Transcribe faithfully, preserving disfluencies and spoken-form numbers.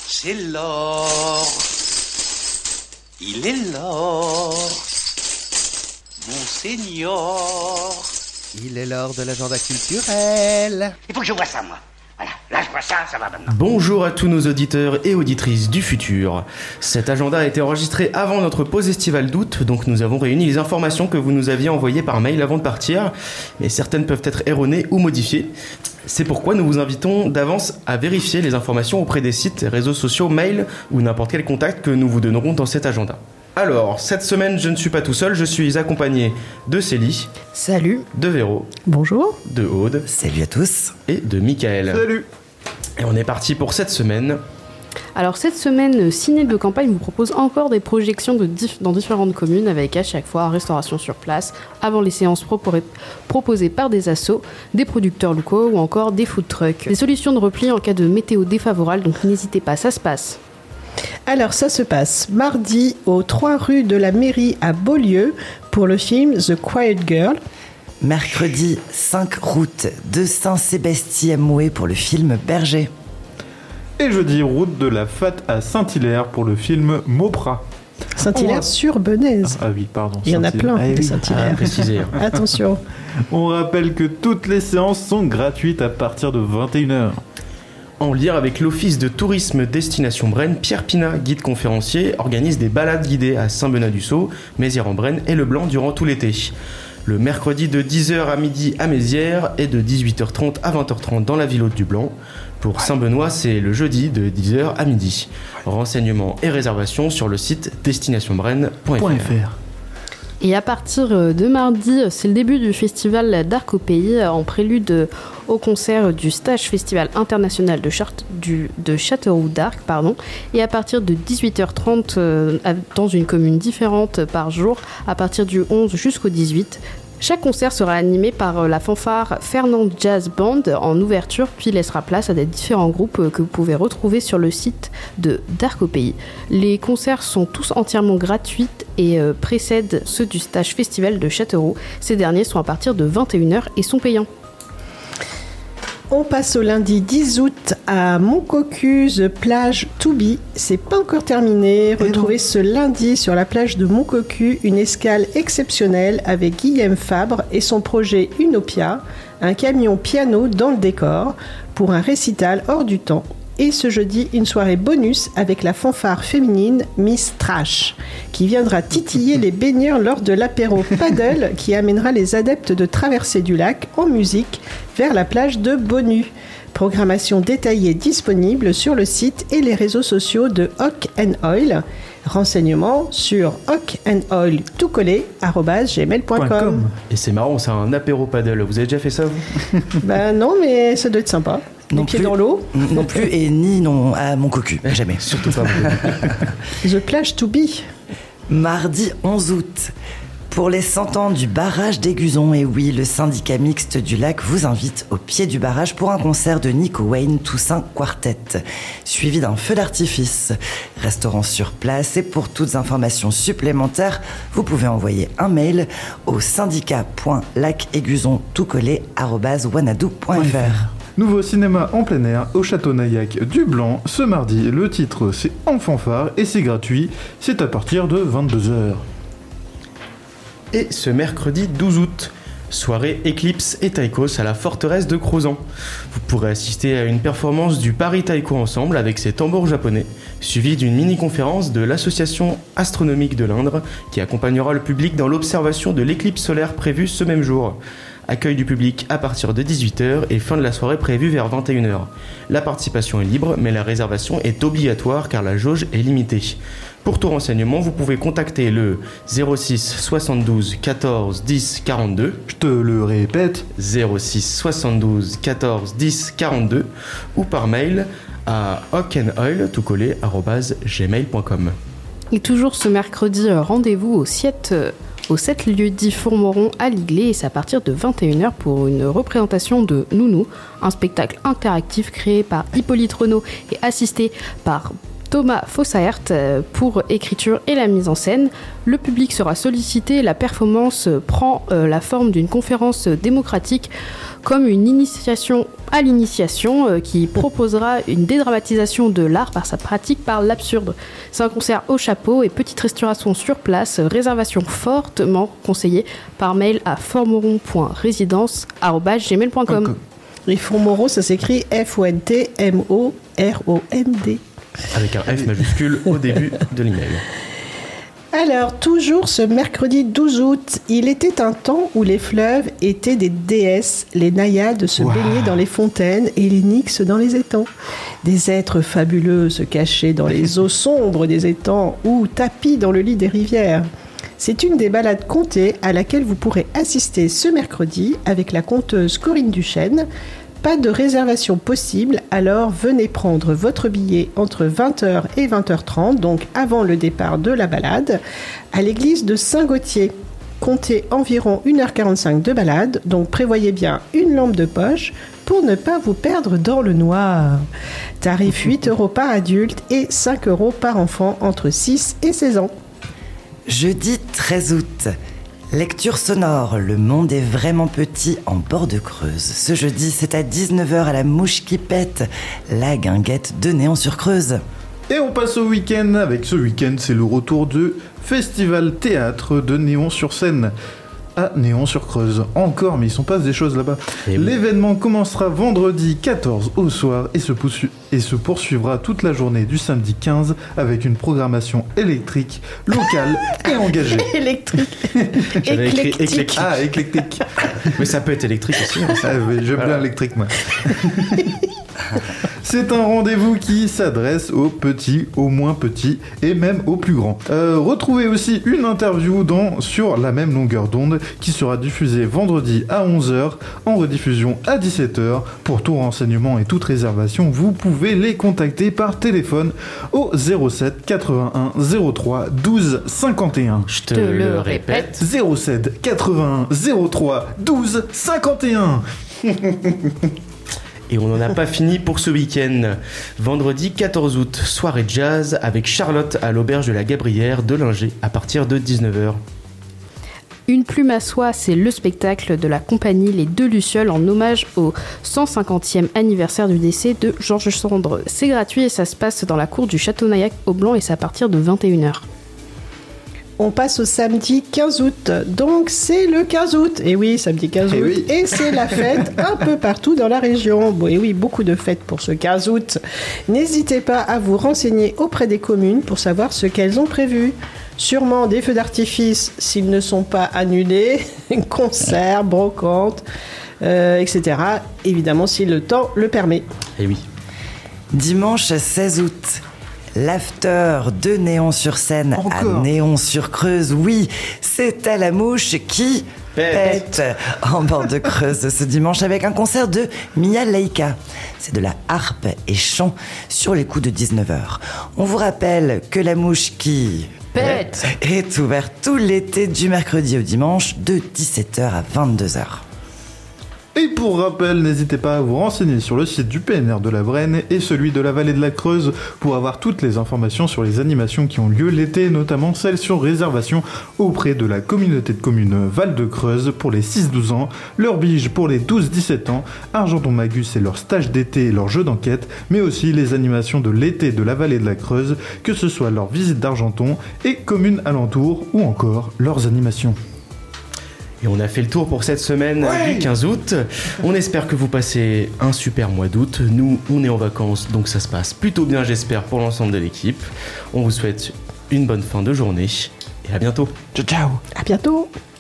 C'est l'or. Il est l'or. Monseigneur. Il est l'heure de l'agenda culturel. Il faut que je vois ça, moi. Voilà, là je vois ça, ça va maintenant. Bonjour à tous nos auditeurs et auditrices du futur. Cet agenda a été enregistré avant notre pause estivale d'août, donc nous avons réuni les informations que vous nous aviez envoyées par mail avant de partir, mais certaines peuvent être erronées ou modifiées. C'est pourquoi nous vous invitons d'avance à vérifier les informations auprès des sites, réseaux sociaux, mail ou n'importe quel contact que nous vous donnerons dans cet agenda. Alors, cette semaine, je ne suis pas tout seul, je suis accompagné de Célie. Salut. De Véro. Bonjour. De Aude. Salut à tous. Et de Michael. Salut. Et on est parti pour cette semaine. Alors cette semaine, Ciné de Campagne vous propose encore des projections de diff- dans différentes communes avec à chaque fois restauration sur place, avant les séances propor- proposées par des assos, des producteurs locaux ou encore des food trucks. Des solutions de repli en cas de météo défavorable, donc n'hésitez pas, ça se passe. Alors ça se passe mardi aux trois rue de la Mairie à Beaulieu pour le film The Quiet Girl. Mercredi cinq route de Saint-Sébastien-Mouet pour le film Berger. Et jeudi, route de la Fat à Saint-Hilaire pour le film Mauprat. Saint-Hilaire sur Benaise. Ah oui, pardon. Il y en a plein Ah, de oui. Saint-Hilaire. À préciser. Attention. On rappelle que toutes les séances sont gratuites à partir de vingt et une heures. En lien avec l'Office de tourisme Destination Brenne, Pierre Pinat, guide conférencier, organise des balades guidées à Saint-Benin-du-Sault, Mézières-en-Brenne et Le Blanc durant tout l'été. Le mercredi de dix heures à midi à Mézières et de dix-huit heures trente à vingt heures trente dans la ville haute du Blanc. Pour Saint-Benoît, c'est le jeudi de dix heures à midi. Renseignements et réservations sur le site destination brenne point f r. Et à partir de mardi, c'est le début du festival d'Arc au Pays, en prélude au concert du Stage Festival International de, Chart- du, de Châteauroux d'Arc. Pardon. Et à partir de dix-huit heures trente, euh, dans une commune différente par jour, à partir du onze jusqu'au dix-huit, chaque concert sera animé par la fanfare Fernand Jazz Band en ouverture, puis laissera place à des différents groupes que vous pouvez retrouver sur le site de d'Arc au Pays. Les concerts sont tous entièrement gratuits et euh, précèdent ceux du Stage Festival de Châteauroux. Ces derniers sont à partir de vingt et une heures et sont payants. On passe au lundi dix août à Montcocuse, plage Toubi. C'est pas encore terminé. Retrouvez ce lundi sur la plage de Montcocu une escale exceptionnelle avec Guillaume Fabre et son projet Unopia, un camion piano dans le décor pour un récital hors du temps. Et ce jeudi, une soirée bonus avec la fanfare féminine Miss Trash, qui viendra titiller les baigneurs lors de l'apéro paddle qui amènera les adeptes de traversée du lac en musique vers la plage de Bonnu. Programmation détaillée disponible sur le site et les réseaux sociaux de Hawk and Oil. Renseignements sur hawkandoil tout collé arobase gmail point com. Et c'est marrant, c'est un apéro paddle. Vous avez déjà fait ça, vous? Ben non, mais ça doit être sympa. Les Non pieds plus. dans l'eau. Non plus et ni non à mon cocu, jamais. Surtout pas. The Plage to Be. Mardi onze août, pour les cent ans du barrage d'Aiguzon, et oui, le syndicat mixte du lac vous invite au pied du barrage pour un concert de Nico Wayne Toussaint Quartet, suivi d'un feu d'artifice. Restaurant sur place, et pour toutes informations supplémentaires, vous pouvez envoyer un mail au syndicat point lac aiguzon tout collé arobase wanadoo point f r. Nouveau cinéma en plein air au Château Naillac du Blanc. Ce mardi, le titre c'est En fanfare et c'est gratuit. C'est à partir de vingt-deux heures. Et ce mercredi douze août, soirée Eclipse et Taikos à la forteresse de Crozant. Vous pourrez assister à une performance du Paris Taiko Ensemble avec ses tambours japonais, suivie d'une mini-conférence de l'Association astronomique de l'Indre qui accompagnera le public dans l'observation de l'éclipse solaire prévue ce même jour. Accueil du public à partir de dix-huit heures et fin de la soirée prévue vers vingt et une heures. La participation est libre, mais la réservation est obligatoire car la jauge est limitée. Pour tout renseignement, vous pouvez contacter le zéro six soixante-douze quatorze dix quarante-deux. Je te le répète. zéro six soixante-douze quatorze dix quarante-deux ou par mail à hawkandoil tout collé arobase gmail point com. Et toujours ce mercredi, rendez-vous au sept au sept lieux dix Fourmoron à Liglé, et c'est à partir de vingt et une heures pour une représentation de Nounou, un spectacle interactif créé par Hippolyte Renaud et assisté par Thomas Fossaert pour écriture et la mise en scène. Le public sera sollicité. La performance prend euh, la forme d'une conférence démocratique comme une initiation à l'initiation euh, qui proposera une dédramatisation de l'art par sa pratique par l'absurde. C'est un concert au chapeau et petite restauration sur place. Réservation fortement conseillée par mail à formoron point résidence arobase gmail point com. Et Fontmoreau, ça s'écrit F O N T M O R O N D. Avec un F majuscule au début de l'email. Alors, toujours ce mercredi douze août, il était un temps où les fleuves étaient des déesses, les naïades se wow. baignaient dans les fontaines et les nixes dans les étangs. Des êtres fabuleux se cachaient dans les eaux sombres des étangs ou tapis dans le lit des rivières. C'est une des balades contées à laquelle vous pourrez assister ce mercredi avec la conteuse Corinne Duchesne. Pas de réservation possible, alors venez prendre votre billet entre vingt heures et vingt heures trente, donc avant le départ de la balade, à l'église de Saint-Gauthier. Comptez environ une heure quarante-cinq de balade, donc prévoyez bien une lampe de poche pour ne pas vous perdre dans le noir. Tarif huit euros par adulte et cinq euros par enfant entre six et seize ans. Jeudi treize août. Lecture sonore, le monde est vraiment petit en bord de Creuse. Ce jeudi, c'est à dix-neuf heures à la Mouche qui pète, la guinguette de Néon-sur-Creuse. Et on passe au week-end. Avec ce week-end, c'est le retour du Festival Théâtre de Néon-sur-Seine à Néon-sur-Creuse. Encore, mais il s'en passe des choses là-bas. Et l'événement oui. commencera vendredi quatorze au soir et se, poursu- et se poursuivra toute la journée du samedi quinze avec une programmation électrique, locale et engagée. Électrique. J'avais écrit éclectique. Ah, éclectique. Mais ça peut être électrique aussi. Hein, ah, oui, j'aime voilà. bien électrique, moi. C'est un rendez-vous qui s'adresse aux petits, aux moins petits et même aux plus grands. Euh, retrouvez aussi une interview dans Sur la même longueur d'onde qui sera diffusée vendredi à onze heures, en rediffusion à dix-sept heures. Pour tout renseignement et toute réservation, vous pouvez les contacter par téléphone au zéro sept quatre-vingt-un zéro trois douze cinquante et un. Je te, te le répète. zéro sept quatre-vingt-un zéro trois douze cinquante et un. Et on n'en a pas fini pour ce week-end. Vendredi quatorze août, soirée jazz avec Charlotte à l'auberge de la Gabrière de Linger à partir de dix-neuf heures. Une plume à soie, c'est le spectacle de la compagnie Les Deux Lucioles en hommage au cent cinquantième anniversaire du décès de Georges Sand. C'est gratuit et ça se passe dans la cour du Château Naillac au Blanc et c'est à partir de vingt et une heures. On passe au samedi quinze août, donc c'est le quinze août. Et oui, samedi quinze août, et, oui. et c'est la fête un peu partout dans la région. Bon, et oui, beaucoup de fêtes pour ce quinze août. N'hésitez pas à vous renseigner auprès des communes pour savoir ce qu'elles ont prévu. Sûrement des feux d'artifice s'ils ne sont pas annulés, concerts, brocantes, euh, et cetera. Évidemment, si le temps le permet. Et oui. Dimanche seize août. L'after de Néon-sur-Seine à Néon-sur-Creuse, oui, c'est à la Mouche qui pète en bord de Creuse ce dimanche avec un concert de Mia Laïka. C'est de la harpe et chant sur les coups de dix-neuf heures. On vous rappelle que la Mouche qui pète est ouverte tout l'été du mercredi au dimanche de dix-sept heures à vingt-deux heures. Et pour rappel, n'hésitez pas à vous renseigner sur le site du P N R de la Brenne et celui de la Vallée de la Creuse pour avoir toutes les informations sur les animations qui ont lieu l'été, notamment celles sur réservation auprès de la communauté de communes Val-de-Creuse pour les six douze ans, leur bige pour les douze dix-sept ans, Argenton-Magus et leur stage d'été et leur jeu d'enquête, mais aussi les animations de l'été de la Vallée de la Creuse, que ce soit leur visite d'Argenton et communes alentours ou encore leurs animations. Et on a fait le tour pour cette semaine ouais. du quinze août. On espère que vous passez un super mois d'août. Nous, on est en vacances, donc ça se passe plutôt bien, j'espère, pour l'ensemble de l'équipe. On vous souhaite une bonne fin de journée et à bientôt. Ciao, ciao. À bientôt.